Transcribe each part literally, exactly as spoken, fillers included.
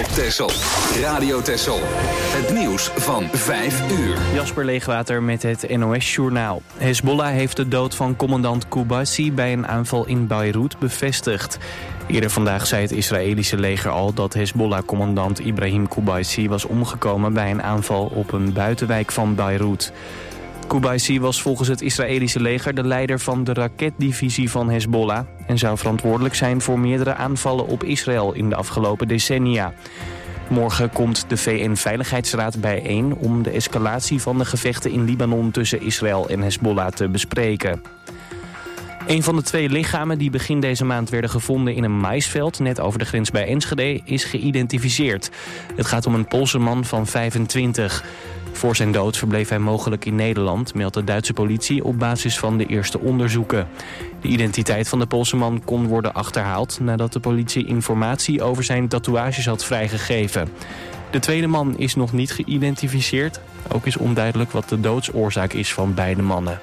Texel. Radio Texel. Het nieuws van vijf uur. Jasper Leegwater met het N O S-journaal. Hezbollah heeft de dood van commandant Qubaisi bij een aanval in Beirut bevestigd. Eerder vandaag zei het Israëlische leger al dat Hezbollah-commandant Ibrahim Qubaisi was omgekomen bij een aanval op een buitenwijk van Beirut. Qubaisi was volgens het Israëlische leger de leider van de raketdivisie van Hezbollah en zou verantwoordelijk zijn voor meerdere aanvallen op Israël in de afgelopen decennia. Morgen komt de V N-veiligheidsraad bijeen om de escalatie van de gevechten in Libanon tussen Israël en Hezbollah te bespreken. Een van de twee lichamen die begin deze maand werden gevonden in een maïsveld net over de grens bij Enschede is geïdentificeerd. Het gaat om een Poolse man van vijfentwintig. Voor zijn dood verbleef hij mogelijk in Nederland, meldt de Duitse politie op basis van de eerste onderzoeken. De identiteit van de Poolse man kon worden achterhaald nadat de politie informatie over zijn tatoeages had vrijgegeven. De tweede man is nog niet geïdentificeerd. Ook is onduidelijk wat de doodsoorzaak is van beide mannen.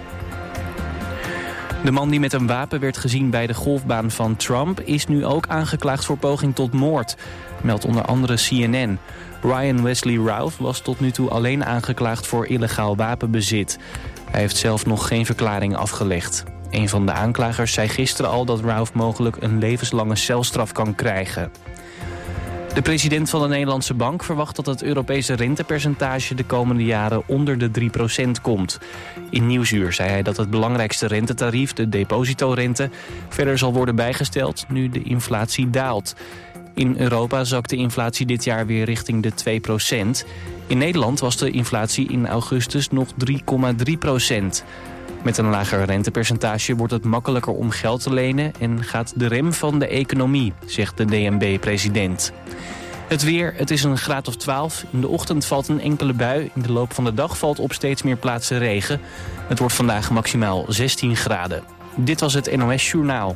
De man die met een wapen werd gezien bij de golfbaan van Trump is nu ook aangeklaagd voor poging tot moord, meldt onder andere C N N. Ryan Wesley Ralph was tot nu toe alleen aangeklaagd voor illegaal wapenbezit. Hij heeft zelf nog geen verklaring afgelegd. Een van de aanklagers zei gisteren al dat Ralph mogelijk een levenslange celstraf kan krijgen. De president van de Nederlandse Bank verwacht dat het Europese rentepercentage de komende jaren onder de drie procent komt. In Nieuwsuur zei hij dat het belangrijkste rentetarief, de depositorente, verder zal worden bijgesteld nu de inflatie daalt. In Europa zakt de inflatie dit jaar weer richting de twee procent. In Nederland was de inflatie in augustus nog drie komma drie procent. Met een lager rentepercentage wordt het makkelijker om geld te lenen en gaat de rem van de economie, zegt de D N B-president. Het weer, het is een graad of twaalf. In de ochtend valt een enkele bui. In de loop van de dag valt op steeds meer plaatsen regen. Het wordt vandaag maximaal zestien graden. Dit was het N O S-journaal.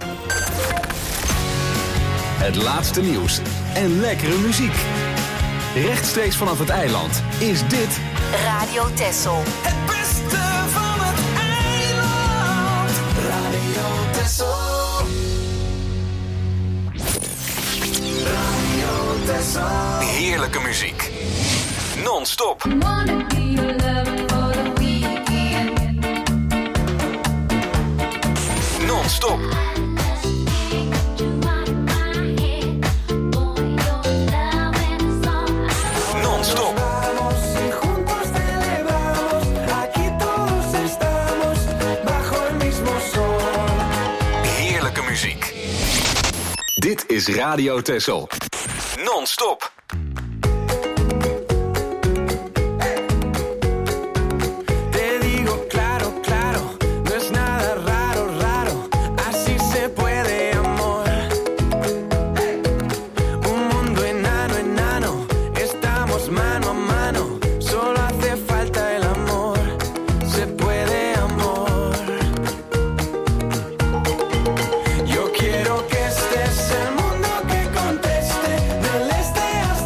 Het laatste nieuws en lekkere muziek. Rechtstreeks vanaf het eiland is dit Radio Texel. Het beste van het eiland. Radio Texel. Radio Texel. heerlijke muziek. Non-stop. Non-stop. Non-stop. Heerlijke muziek. Dit is Radio Texel. Non-stop. Yo quiero que estés el mundo que conteste del este hasta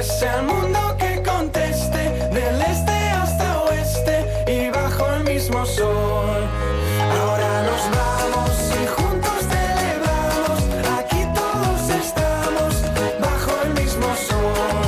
fuese al mundo que conteste, del este hasta oeste y bajo el mismo sol. Ahora nos vamos y juntos celebramos, aquí todos estamos bajo el mismo sol.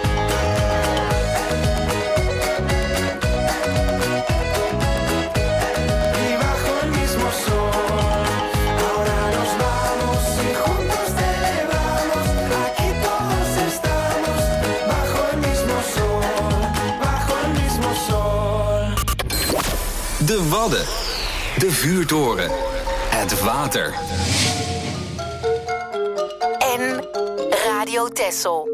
Y bajo el mismo sol. Ahora nos vamos y juntos celebramos, aquí todos estamos bajo el mismo sol, bajo el mismo sol. De Wadden. De vuurtoren. Het water. En Radio Texel.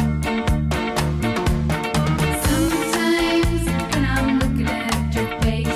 Sometimes when I'm looking at your face,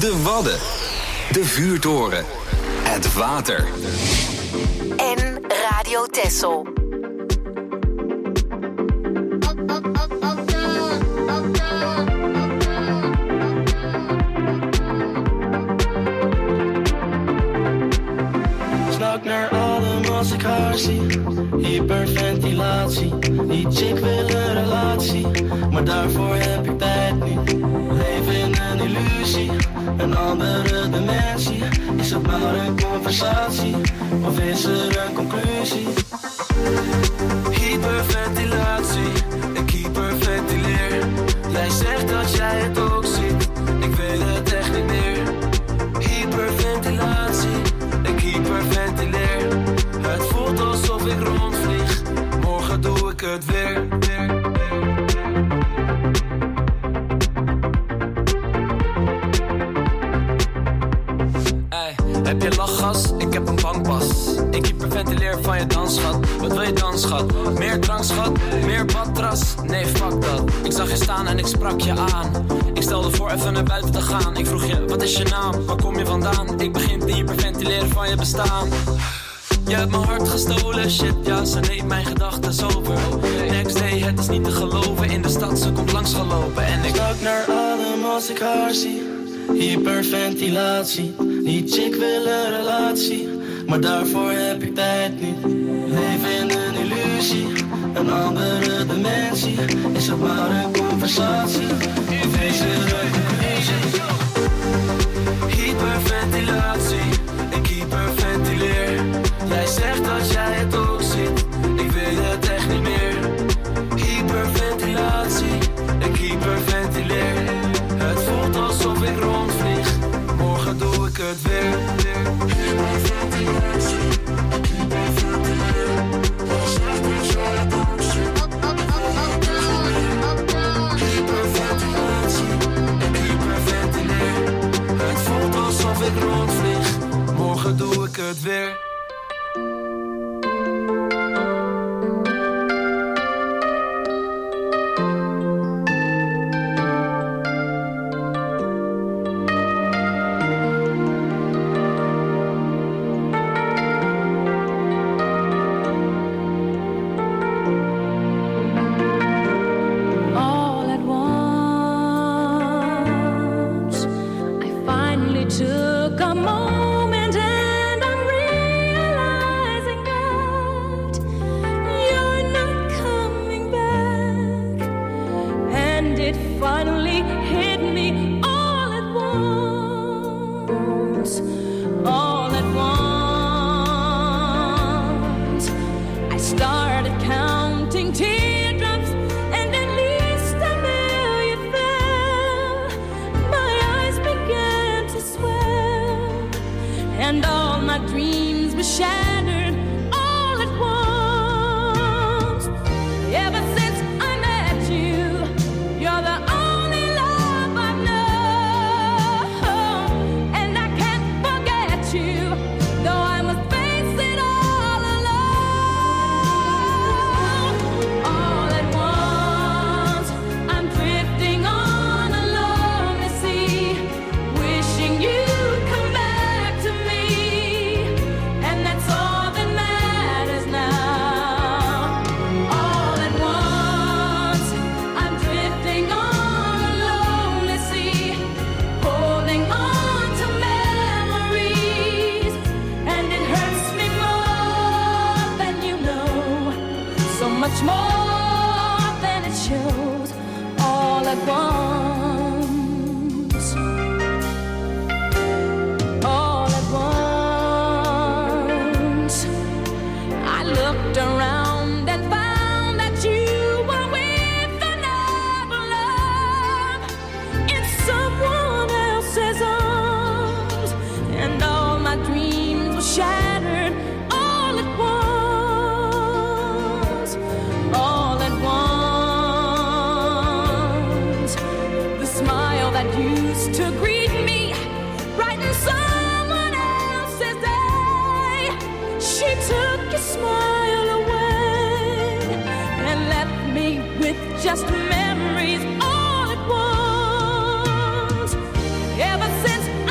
De Wadden. De Vuurtoren. Het water. En Radio Texel. Snak naar adem als ik haar zie. Hyperventilatie. Die chick wil een relatie, maar daarvoor heb ik tijd niet. Leef in een illusie, een andere dimensie. Is het maar een conversatie, of is er een conclusie? Hyperventilatie, ik hyperventileer. Jij zegt dat jij het ook ziet, ik weet het echt niet meer. Hyperventilatie, ik hyperventileer. Het voelt alsof ik rondvlieg, morgen doe ik het weer. Hey, heb je lachgas? Ik heb een bankpas. Ik hyperventileer van je dansschat. Wat wil je dan, schat? Meer drank, schat? Meer badras? Nee, fuck dat. Ik zag je staan en ik sprak je aan. Ik stelde voor even naar buiten te gaan. Ik vroeg je, wat is je naam? Waar kom je vandaan? Ik begin te hyperventileren van je bestaan. Je hebt mijn hart gestolen, shit, ja, ze neemt mijn gedachten over. Next day, het is niet te geloven, in de stad, ze komt langs gelopen en ik stak naar adem als ik haar zie. Hyperventilatie, die chick wil een relatie, maar daarvoor heb ik tijd niet. Leef in een illusie, een andere dimensie. Is het maar een conversatie, of is er een conclusie? Hyperventilatie, ik hyperventileer. Jij zegt dat jij het ook ziet, ik weet het echt niet meer. Hyperventilatie, ik hyperventileer. Het voelt alsof ik rondvlieg, morgen doe ik het weer. Hyperventilatie, ik hyperventileer. Jij zegt dat jij het ook ziet, hyperventilatie, ik hyperventileer. Het voelt alsof ik rondvlieg, morgen doe ik het weer. Just memories all at once. Ever since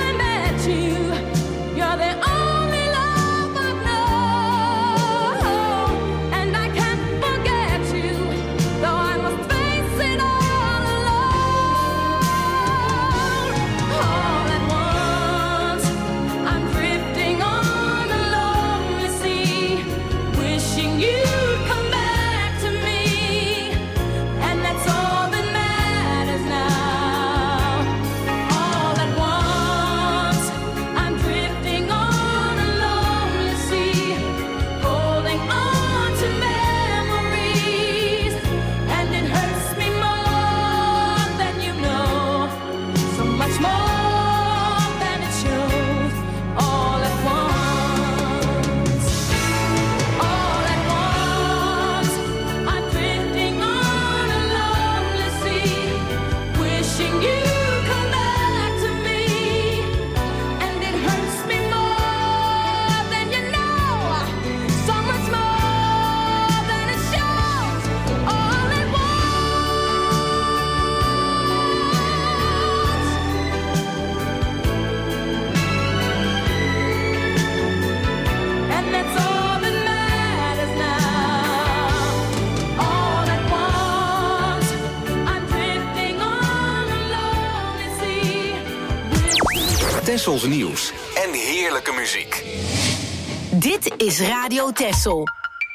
Tessels nieuws en heerlijke muziek. Dit is Radio Tessel.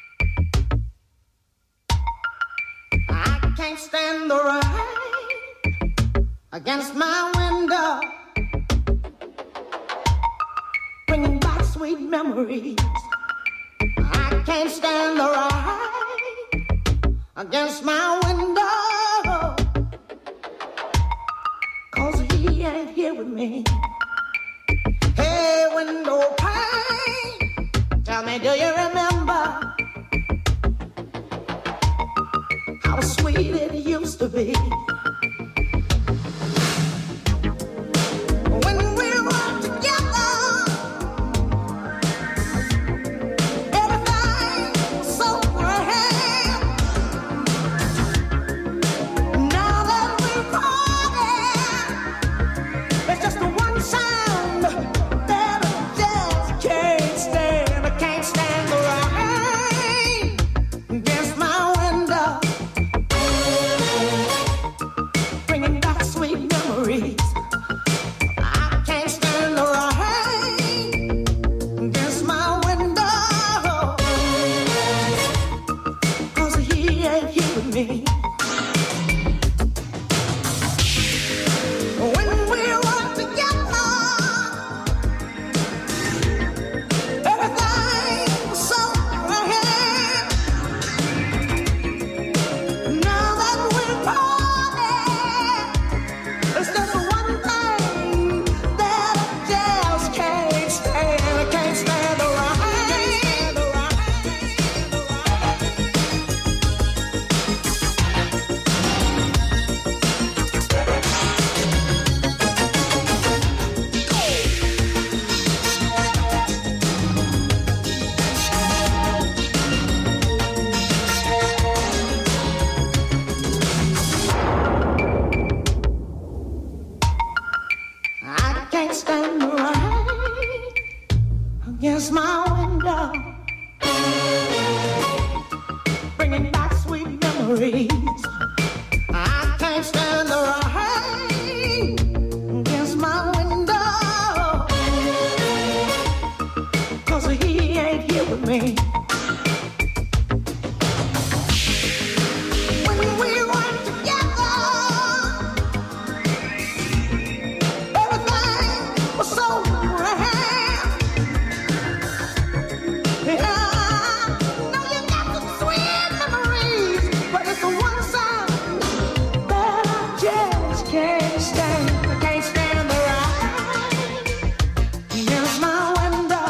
I can't stand the rain against my window, bringing back sweet memories. I can't stand the rain against my window, 'cause he ain't here with me. Hey, window pane, tell me, do you remember how sweet it used to be? When we were together, everything was so grand. Now that we're parted, there's just the one sound that I just can't stand. I can't stand the rain against my window, bringing back sweet memories. I can't stand the rain against my window, 'cause he ain't here with me. When we were together, everything was so grand. Now that we're parted, there's just one thing that I just can't stand. I can't stand the rain. I can't stand the rain against my window, bringing back sweet memories. I can't stand the rain against my window, 'cause he ain't here with me. When we were together, everything was so grand. Yeah, now you got some sweet memories, but it's the one sound that I just can't stand. I can't stand the rain against my window,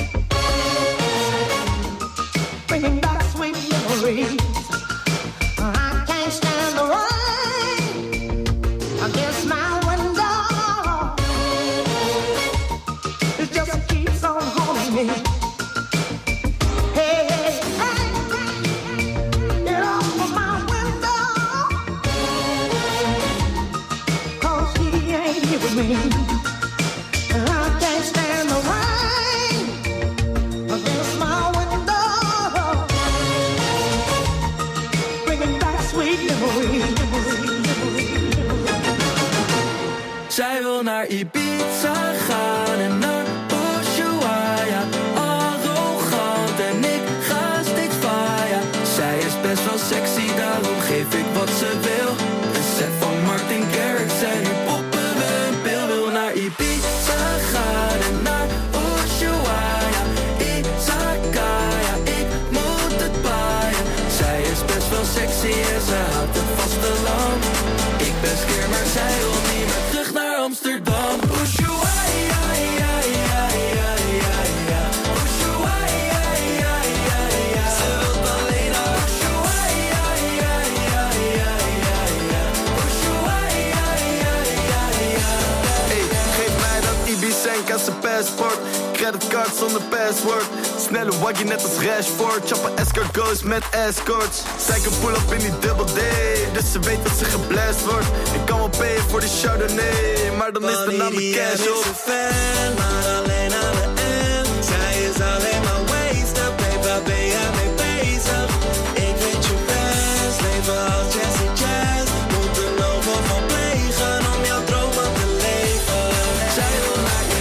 bringing back sweet memories. I can't stand the rain against my window, it just keeps on haunting me. Hey, hey, hey, get off of my window, 'cause he ain't here with me. I can't stand the rain against my window, bringing back sweet memories. Zij wil naar Ibiza gaan en naar Ushuaia. Arrogant en ik ga steeds vaaien. Zij is best wel sexy, daarom geef ik wat ze wil. Een set van Martin Garrix en nu poppen we een pil. Wil naar Ibiza gaan en naar Ushuaia. Izakaya, ik moet het paaien. Zij is best wel sexy en ze houdt het vasteland. Ik ben skeer, maar zij wil niet meer terug naar Amsterdam. Ushuaia, ja, ja, ja, ja, ja. Ushuaia, ja, ja, ja. Ze wil alleen naar Ushuaia, ja, ja, ja, ja, ja. Ushuaia, ja, ja, ja. Hey, geef mij dat Ibicenk als een passport. Creditcard zonder password. Snelle waggie net als Rashford. Chappen escargots met escorts. Zij kan pull up in die double D, dus ze weet dat ze geblast wordt. Ik kan wel payen voor die Chardonnay, maar dan is de naam de cash op. Is een fan, maar alleen aan de end. Zij is alleen maar wasted, babe, waar ben jij mee bezig? Ik weet je best, leven als Jessie Jazz. Moet er nog wat van plegen om jouw dromen te leven. Zij wil naar je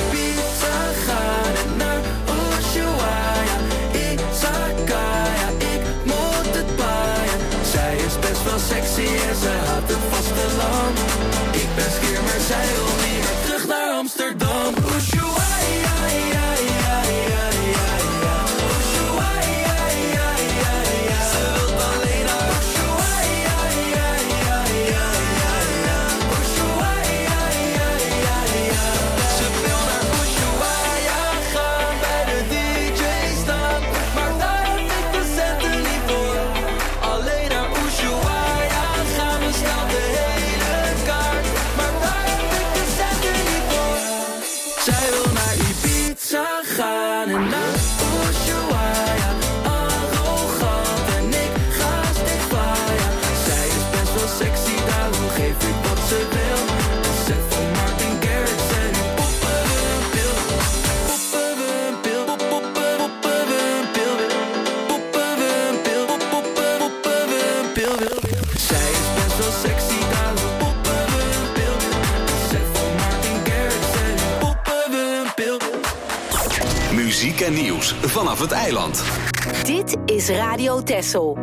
wel sexy en ze had het vasteland. Ik ben skeer, maar zij wil niet meer terug naar Amsterdam. Ushuaia, ja, ja, ja, ja, ja. Ushuaia, ja, ja, ja. Ze wil alleen naar Ushuaia, ja, ja, ja, ja, ja. Ushuaia, ja, ja, ja. Ze wil naar Ushuaia gaan, bij de D J staan, maar daar heb ik de centen niet voor. Alleen naar Ushuaia gaan we snel de hele kaart, maar daar heb ik de centen niet voor. Zij wil naar Ibiza gaan en naar Ushuaia, arrogant en ik ga stikvaaien. Zij is best wel sexy, daarom geef ik wat ze wil. Een set van Martin Garrix en nu poppen we een pil. Poppen we een pil, pop, poppen, poppen we een pil. Poppen we een pil, pop, poppen, poppen we een pil. Zij is best wel sexy, daarom poppen we een pil. Een set van Martin Garrix en nu poppen we een pil. Muziek en nieuws vanaf het eiland. Dit is Radio Texel.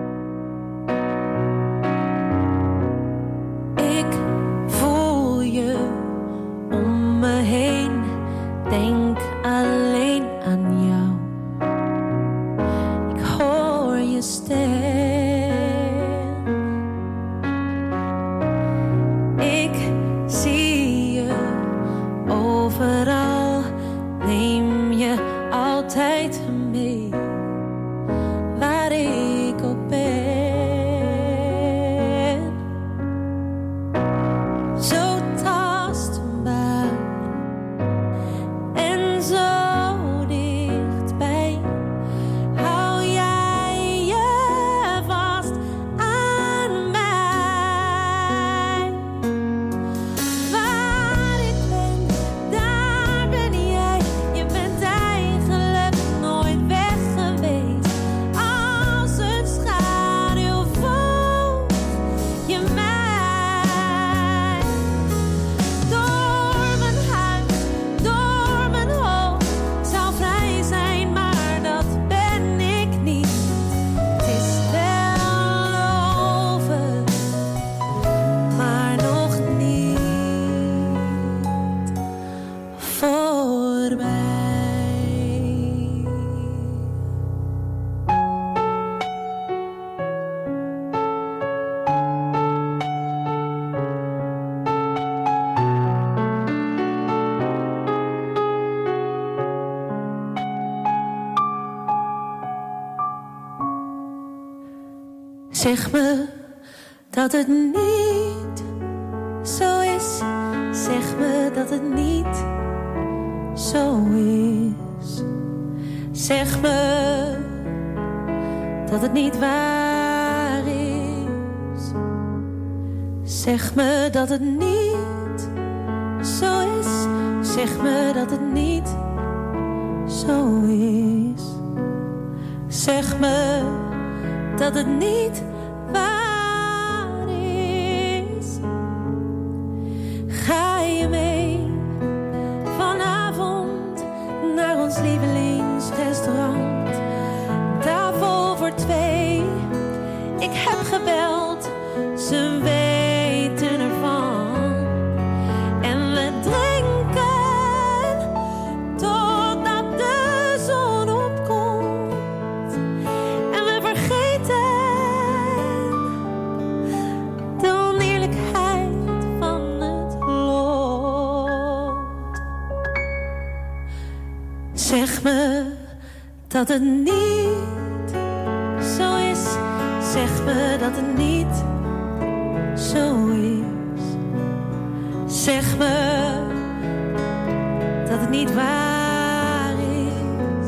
Ik voel je om me heen, denk alleen aan jou. Ik hoor je stem. Ik zie je overal, neem je altijd mee, waar ik ook ben. Zo tastbaar en zo dichtbij, hou jij je vast aan mij. Waar ik ben, daar ben jij. Je bent eigenlijk nooit weg geweest. Als een schaduw volg je mij. Door mijn huis, door mijn hoofd, zou vrij zijn, maar dat ben ik niet. Het is wel over, maar nog niet voorbij. Zeg me dat het niet zo is. Zeg me dat het niet zo is. Zeg me dat het niet waar is. Zeg me dat het niet zo is. Zeg me dat het niet zo is. Zeg me dat het niet waar is. Ga je mee vanavond naar ons lievelingsrestaurant? Tafel voor twee. Ik heb gebeld, ze weten ervan. En we drinken totdat de zon opkomt. En we vergeten de oneerlijkheid van het lot. Zeg me dat het niet zo is. Zeg me dat het niet zo is. Zeg me dat het niet waar is.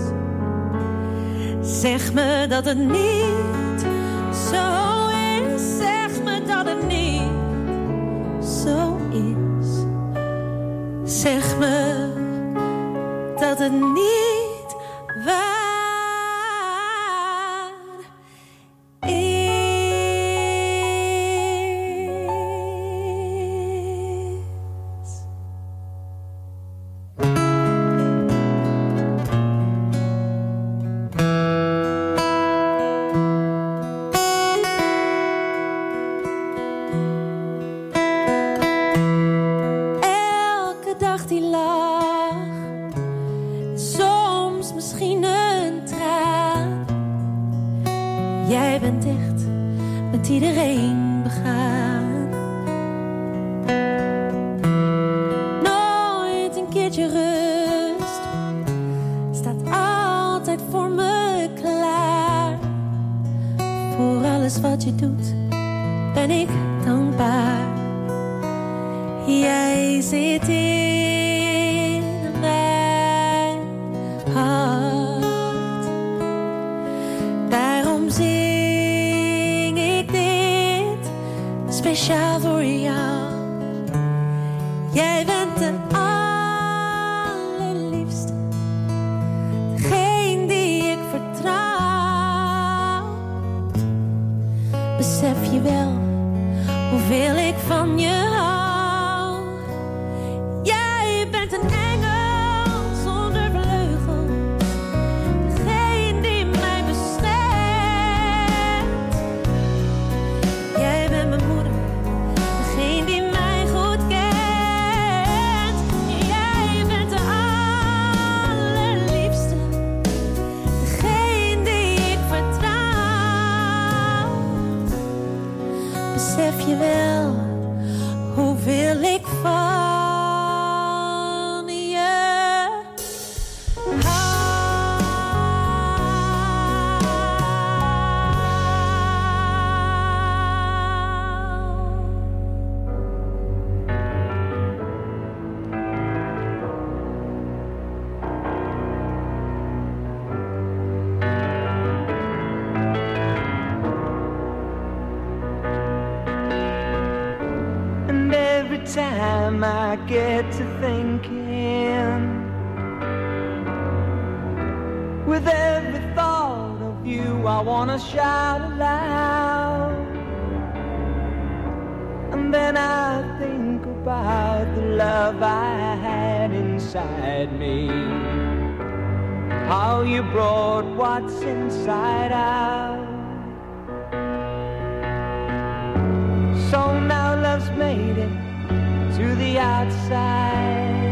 Zeg me dat het niet zo is. Zeg me dat het niet zo is. Zeg me dat het niet waar is. overtreding begaan. Nooit een keertje rust, staat altijd voor me klaar. Voor alles wat je doet, ben ik dankbaar. Jij zit in mijn hart. Daarom zing ik dit speciaal voor jou. Jij bent de allerliefste, degene die ik vertrouw. Besef je wel hoeveel ik van je hou? Jij bent een engel zonder vleugel, degene die mij beschermt. Jij bent mijn moeder, degene die mij goed kent. Jij bent de allerliefste, degene die ik vertrouw. Besef je wel hoeveel ik van je And every time I get to thinking, with every thought of you I wanna shout aloud. And then I think about the love I had inside me, how you brought what's inside out. So now love's made it to the outside.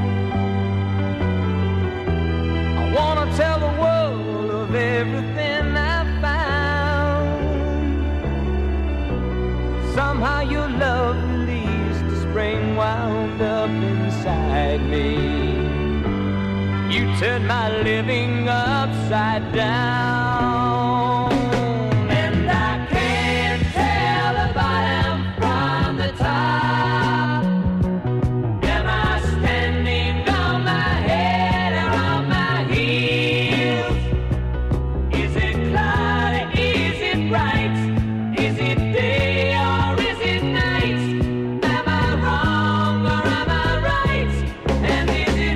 I wanna tell the world of everything I found. Somehow your love released the spring wound up inside me. You turned my living upside down. And I can't tell the bottom from the top. Am I standing on my head or on my heels? Is it cloudy? Is it bright? Is it day or is it night? Am I wrong or am I right? And is it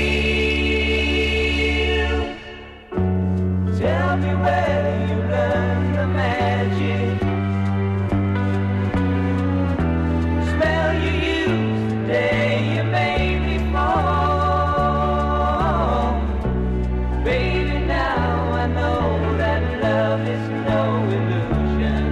real? Tell me where you learned the magic. Spell you used the day you made me fall. Baby, now I know that love is no illusion.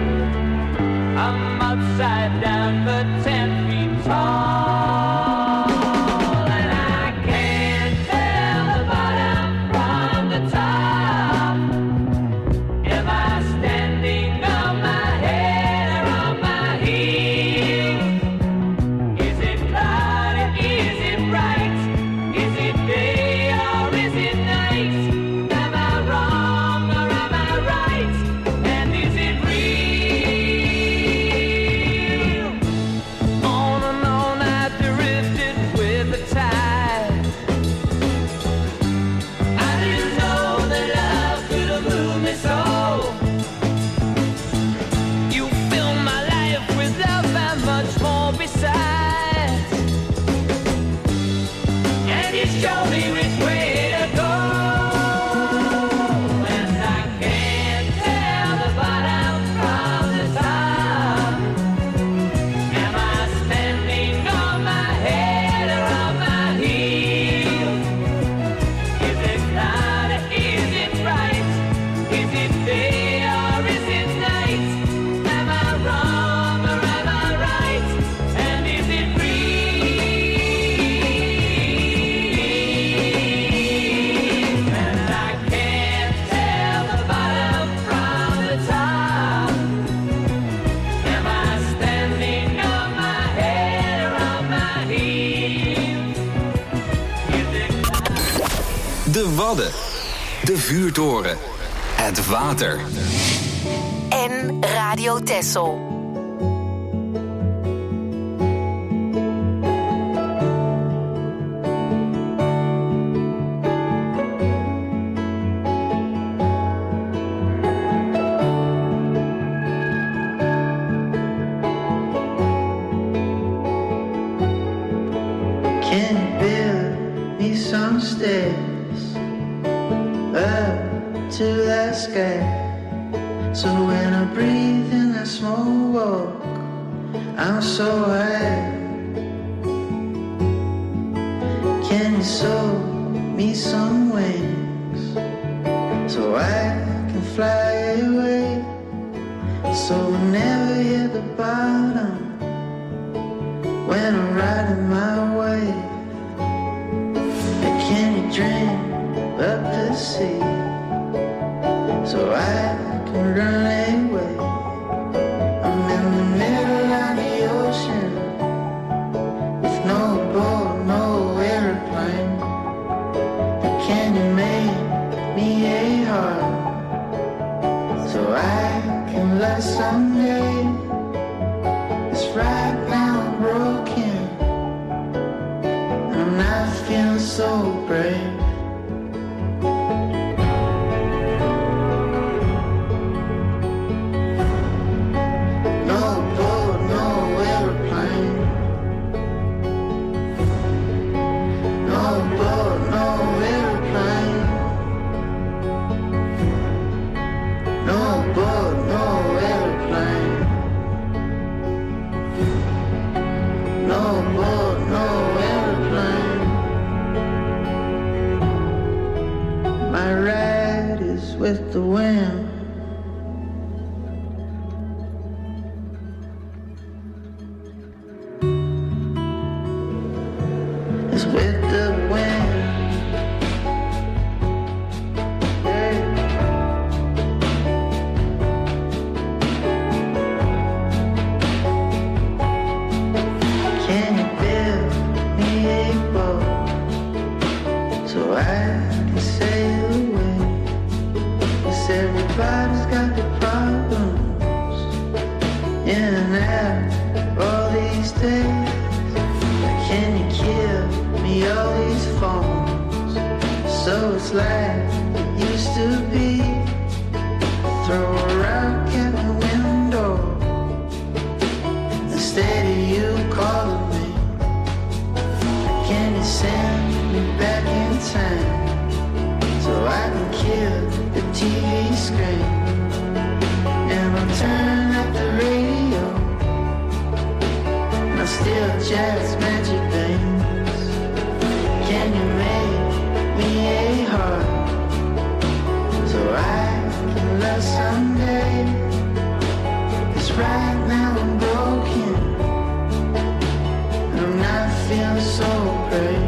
I'm upside down but ten feet tall. And I can't tell the bottom from the top. Am I standing on my head or on my heels? Is it cloudy? Is it bright? Is it day or is it night? Am I wrong or am I right? And is it real? On and on I De Wadden. De vuurtoren. Het water. En Radio Texel. So when I breathe in that small walk, I'm so high. Can you sew me some wings so I can fly away? So we'll never hit the bottom when I'm riding my wave. And can you dream up the sea so I can run away? I'm in the middle of the ocean with no boat, no airplane. But can you make me a heart so I can love someday? It's right now I'm broken and I'm not feeling so brave. With the wind, it's with the wind. Yeah. Can you build me a boat so I can sail away? Everybody's got their problems in and out all these days. Can you give me all these phones so it's like it used to be? Throw a rock at my window instead of you calling me. Can you send me back in time so I can kill the T V screen and I'll turn up the radio and I'll still jazz magic things. Can you make me a heart so I can love someday? 'Cause right now I'm broken and I'm not feeling so great.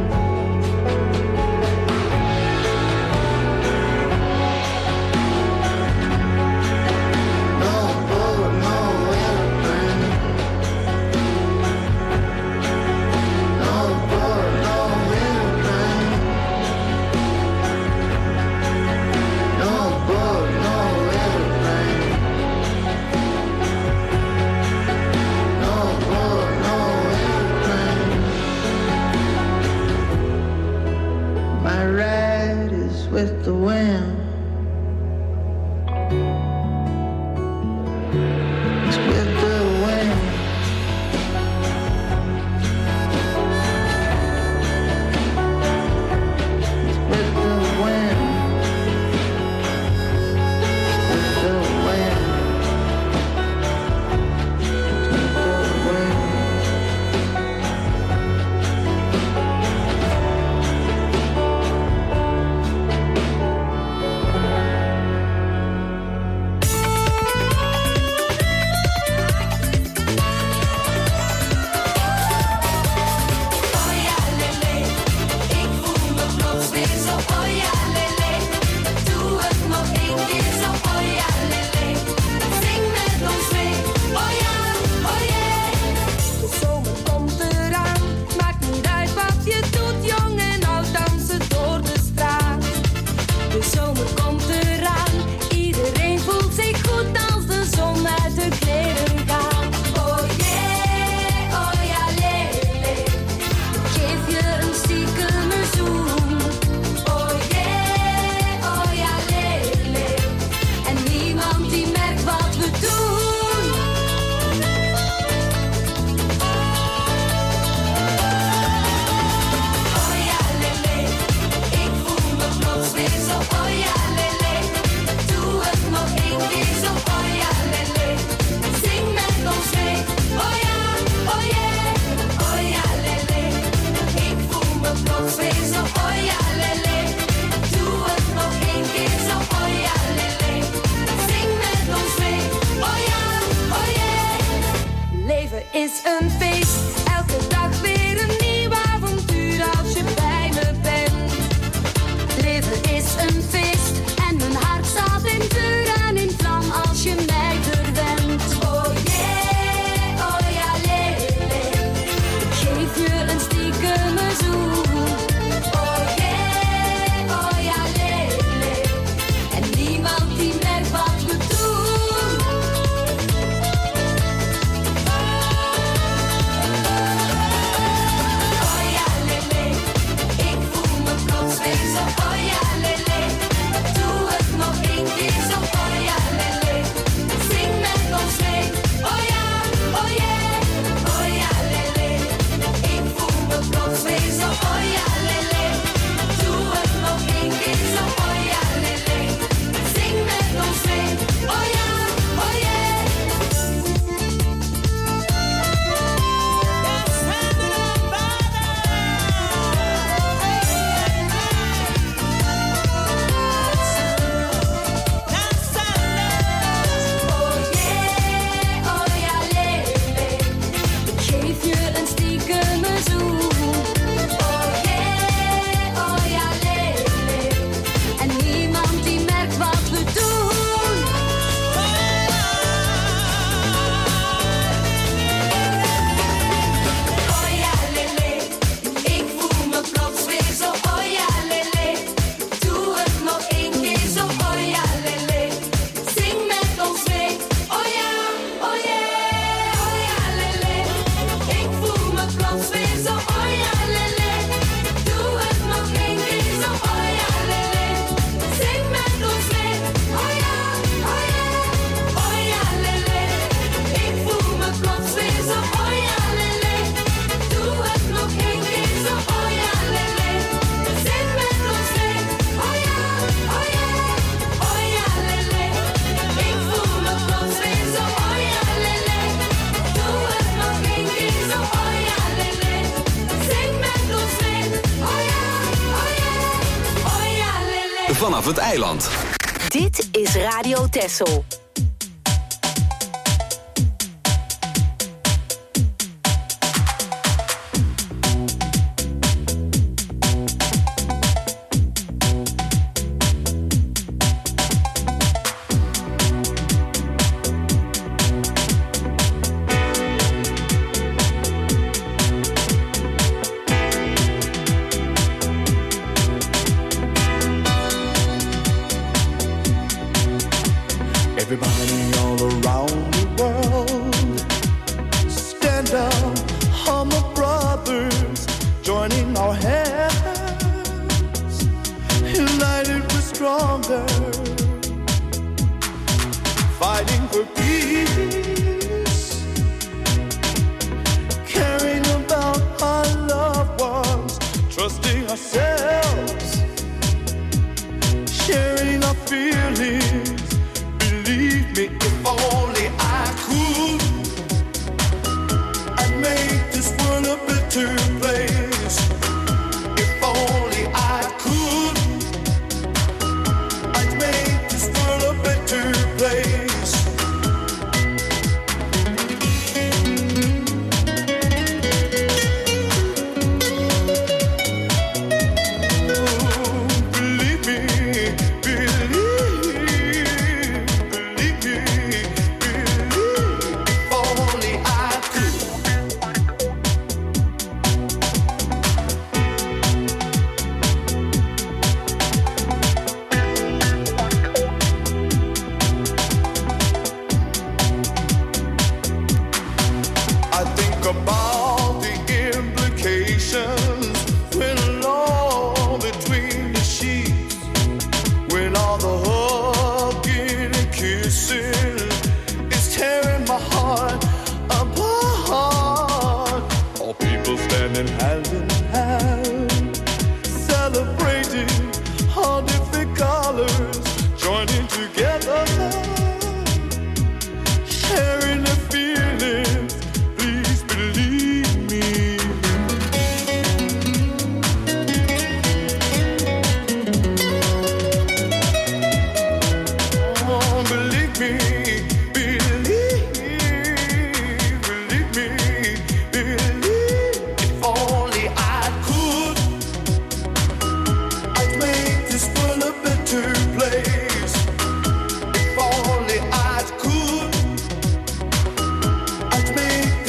With the wind, it's with the wind. It's with the wind. It's with the wind. It's with the wind. is een feest. Elke dag weer een nieuw avontuur als je bij me bent. Leven is een feest en mijn hart staat in vuur en in vlam als je mij verwendt. Oh yeah, oh ja, lele. Ik geef je een stiekeme zoen. Oh yeah, oh ja, lele. En niemand die merkt wat we doen. Oh ja, lele. Ik voel me plots weer zo. Oh ja, lele. Doe het nog één keer zo. Oh ja, lele. Zing met ons mee. Oh ja, oh yeah. Oh ja, lele. Ik voel me plots weer zo. Oh ja, lele. Doe het nog één keer zo. Oh ja, lele. Zing met ons mee. Oh ja, oh yeah. Oh yeah, oh ja, lele. Ik geef je een stiekeme zoen. Oh yeah, oh ja, lele. En niemand die merkt wat we doen. Oh ja, lele. Ik voel me plots weer zo. Oh ja, lele. Doe het nog één keer zo. Oh ja, lele. Zing met ons mee. Oh ja, oh yeah. Oh ja, lele. Ik voel me plots weer zo. Oh ja, lele. Doe het nog één keer zo. Oh ja, lele. Zing met ons mee. Oh ja, oh yeah. Oh ja, lele. Ik voel me plots weer zo. Oh ja, lele. Doe het nog één keer zo. Oh ja, lele. Zing met ons mee. Oh ja, oh yeah. Oh ja, lele. Ik voel me plots weer zo. Oh ja, lele. Doe het nog één keer zo. Oh ja, lele. Zing met ons mee. Oh ja, oh yeah. Oh ja, lele. Vanaf het eiland. Dit is Radio Texel.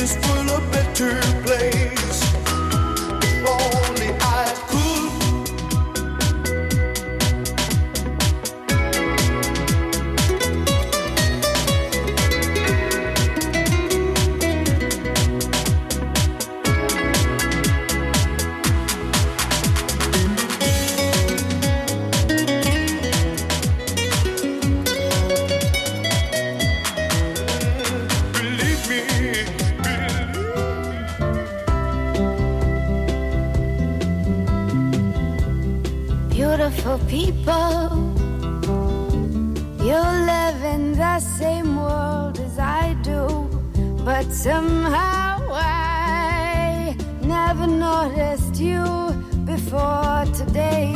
this world a better place. If only I could. Beautiful people, you live in the same world as I do, but somehow I never noticed you before today.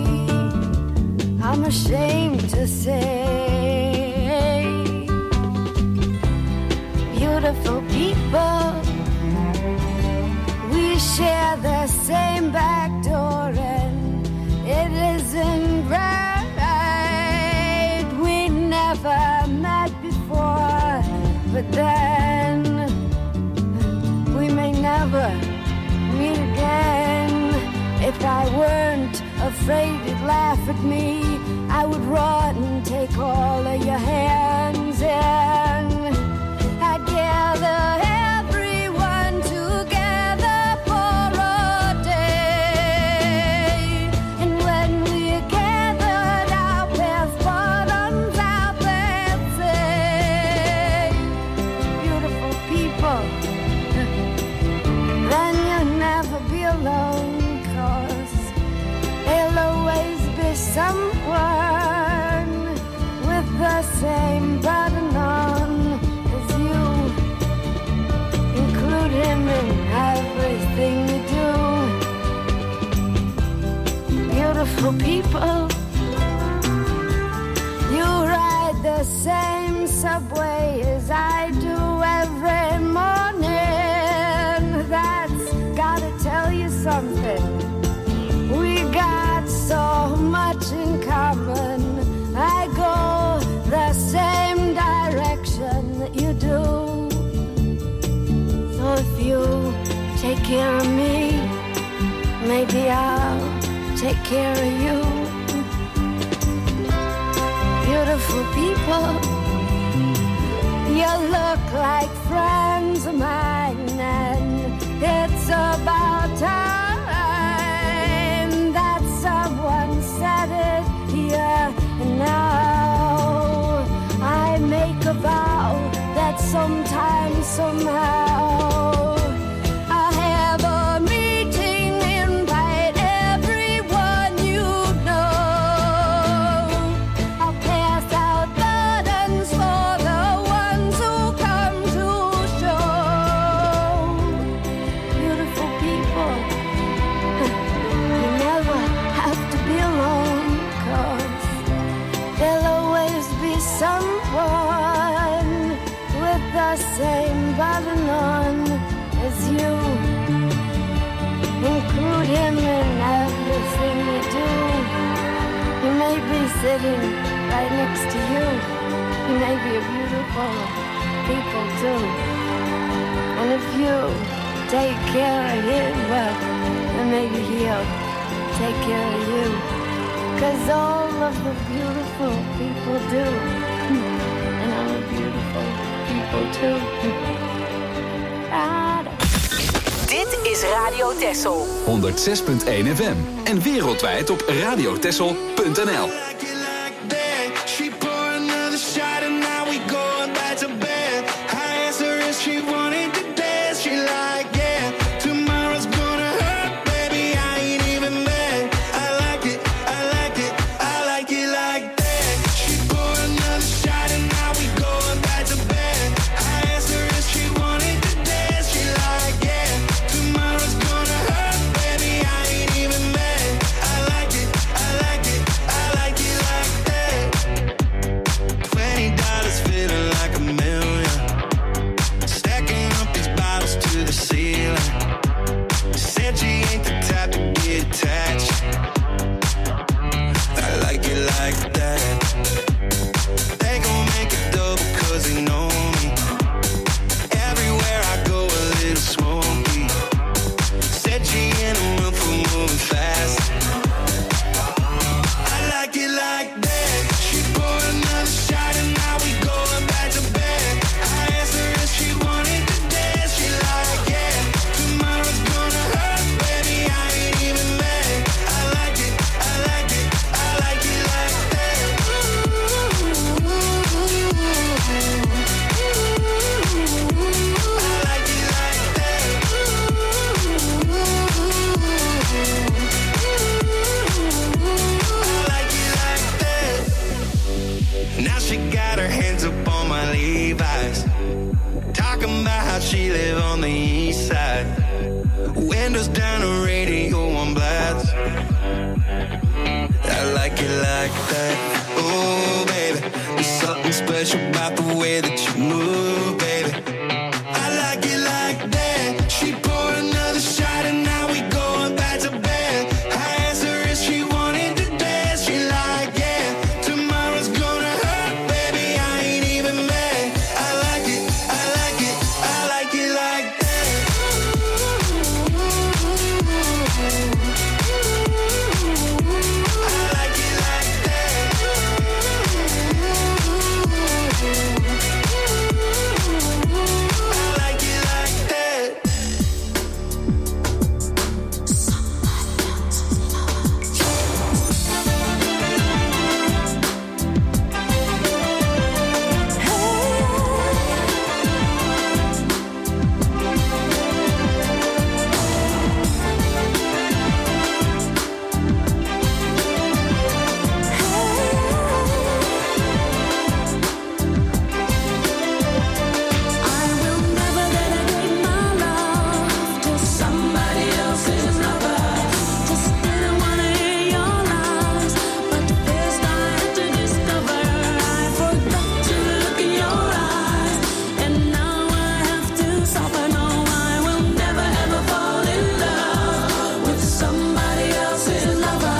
I'm ashamed to say, beautiful people, we share the same back door and it isn't right. We never met before, but then we may never meet again. If I weren't afraid you'd laugh at me, I would run and take all of your hands and I'd gather everyone together for a day. And when we're gathered, our best bottoms out there say, beautiful people, then you'll never be alone, 'cause there'll always be someone with the same button on as you. Include him in everything you do. Beautiful people, you ride the same subway as I do every morning. That's gotta tell you something. We got so much in common. I go the same direction that you do. So if you take care of me, maybe I'll take care of you. Beautiful people, you look like friends of mine, and it's about time that someone said it here and now. I make a vow that sometime, somehow, I'll have a meeting, invite everyone you know. I'll pass out buttons for the ones who come to show. Beautiful people, you never have to be alone, 'cause there'll always be someone with the same button on as you. Include him in everything you do. He may be sitting right next to you. He may be a beautiful people too. And if you take care of him, well, then maybe he'll take care of you. 'Cause all of the beautiful people do. And I'm a beautiful people too. Dit is Radio Texel. honderdzes punt één F M en wereldwijd op radiotexel punt n l. She poured another shot and now we going back to bed. I asked her if she wanted to dance. She like, yeah, tomorrow's gonna hurt, baby, I ain't even mad. I like it, I like it, I like it like that. She poured another shot and now we going back to bed. I asked her if she wanted to dance. She like, yeah, tomorrow's gonna hurt, baby, I ain't even mad. I like it, I like it, I like it. on the east side. Windows down, the radio on blast. I like it like that. Oh, baby, there's something special about the way that you move, baby. I like it like that. She poured another shot and now we going back to bed. I asked her if she wanted to dance. She like, yeah, tomorrow's gonna hurt, baby, I ain't even mad. I like it, I like it, I like it like that. I like it like that. I like it like that. I will never dedicate my love to somebody else's lover. Just didn't wanna hear your lies, but first I had to discover I forgot to look in your eyes, and now I have to suffer. No, I will never ever fall in love with somebody else's lover.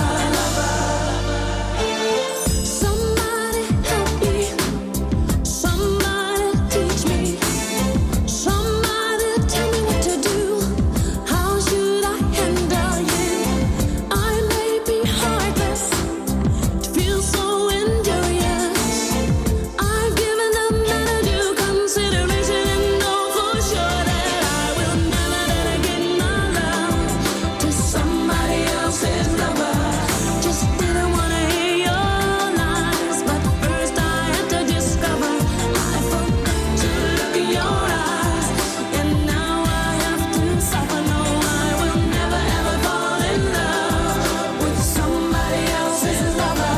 Somebody help me. Somebody teach me. Somebody tell me what to do. How should I handle you? I may be heartless, to feel so injurious. I've given the matter due consideration and know for sure that I will never dedicate my love to somebody else's lover. Just didn't wanna hear your lies, but first I had to discover I forgot to look in your eyes, and now I have to suffer. No, I will never ever fall in love with somebody else's lover.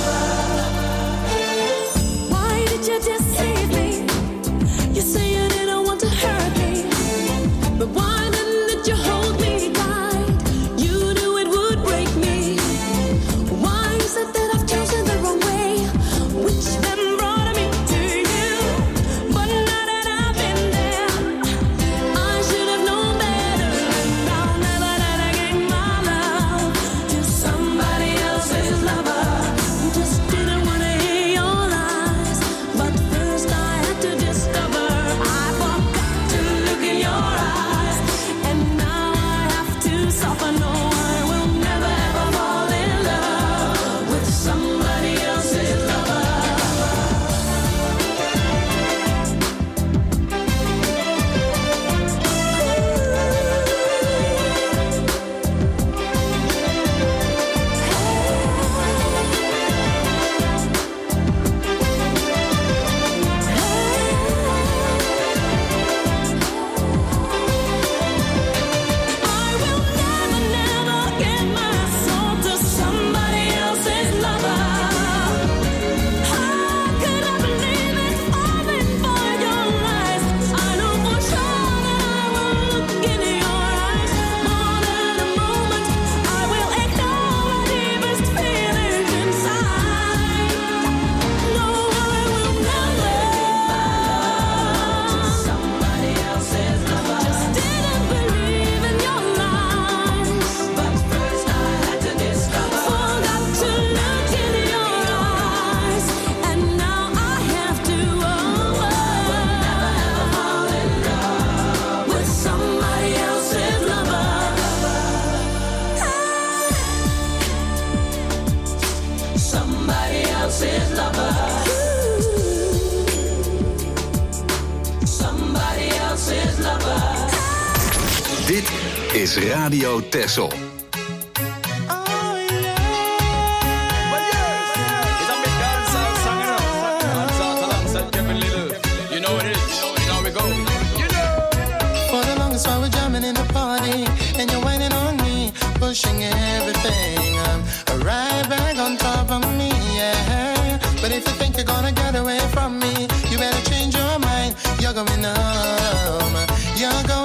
Why did you deceive me? You say you didn't want to hurt me, but why didn't you hold me tight? You knew it would break me. Why is it that I've chosen the wrong way, which then brought me to you? But now that I've been there, I should have known better, and I'll never dedicate my love to somebody else's lover. Just didn't wanna hear your lies, but first I had to discover I forgot to look in your eyes, and now I have to suffer. No, I will never ever fall in love with somebody else's lover. I will never, never give my soul to somebody else's lover. How could I believe it, falling for your lies? I know for sure that I will look into your eyes more than a moment. I will ignore my deepest feelings inside. No, I will never somebody else's lover. Just didn't believe in your lies, but first I had to discover. Forgot to look in your eyes, and now I have to. Oh, never ever fall in love with somebody else's lover. Somebody else's lover. Somebody else's lover. Dit is Radio Texel. For the longest while we're jamming in the party, and you're whining on me, pushing everything. I'm right back on top of me, yeah. But if you think you're gonna get away from me, you better change your mind. You're going home. You're going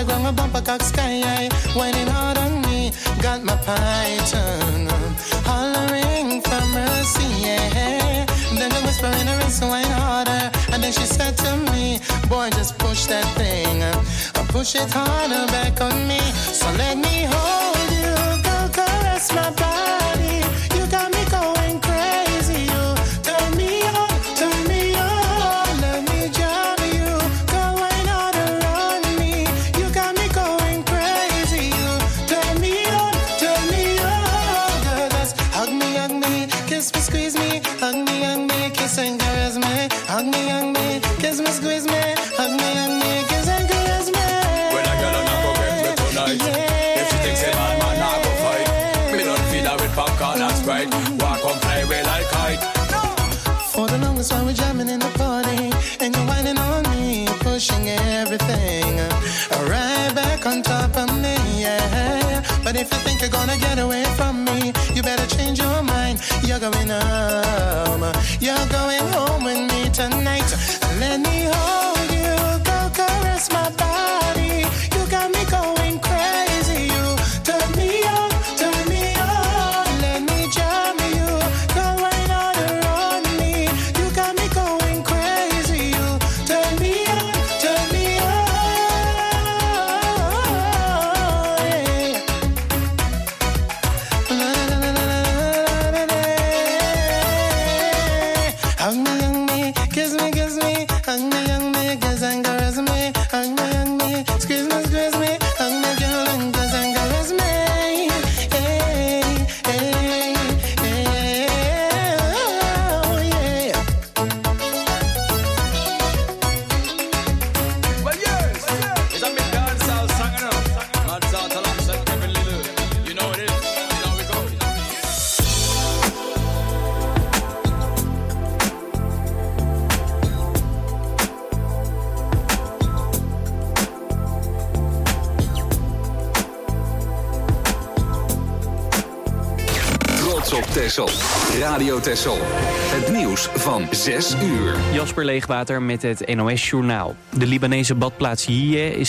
the ground, my bumper cock sky high, whining hard on me. Got my python hollering for mercy, yeah. Then the whisper in her ear, so whine harder. And then she said to me, boy, just push that thing, uh, push it harder back on me. So let me hold you, go caress my body. You got me going crazy, you turn me on, turn me on. Let me jam you, go whine harder on me. You got me going crazy, you turn me on, turn me on. Girl, just hug me, hug me, kiss me, squeeze me, hug me, hug me, kiss and caress me. Hug me, hug me, kiss me, squeeze me, hug me, hug me, kiss and caress me. When I get on, I go get me tonight. Yeah. If she thinks a man, man, I go fight. Me don't feel her with popcorn and Sprite. Walk on, play with like kite. For the longest while we're jamming in the party, and you're whining on me, pushing everything right back on top of me, yeah. But if you think you're gonna get away from me, you better change your mind. You're going home, you're going home with me tonight. Let me hold you, go caress my body. You got me going crazy, you turn me on, turn me on. Let me jam you, go right harder on me. You got me going crazy, you turn me on, turn me on. Yeah. La, la, la, la, la, la, la. Hug me, hug me, kiss me, kiss me, hug me, hug me, kiss and caress me, hug me, hug me, squeeze me, squeeze me, hug me, girl, and kiss and caress me. Hey, hey, hey, oh, yeah. Well, yes, it's a big dancehall song, you know. Mad South alongside Kevin Little. You know what it is. You know we go. Trots op Texel. Radio Texel. Het nieuws van zes uur. Jasper Leegwater met het N O S Journaal. De Libanese badplaats Yiyeh is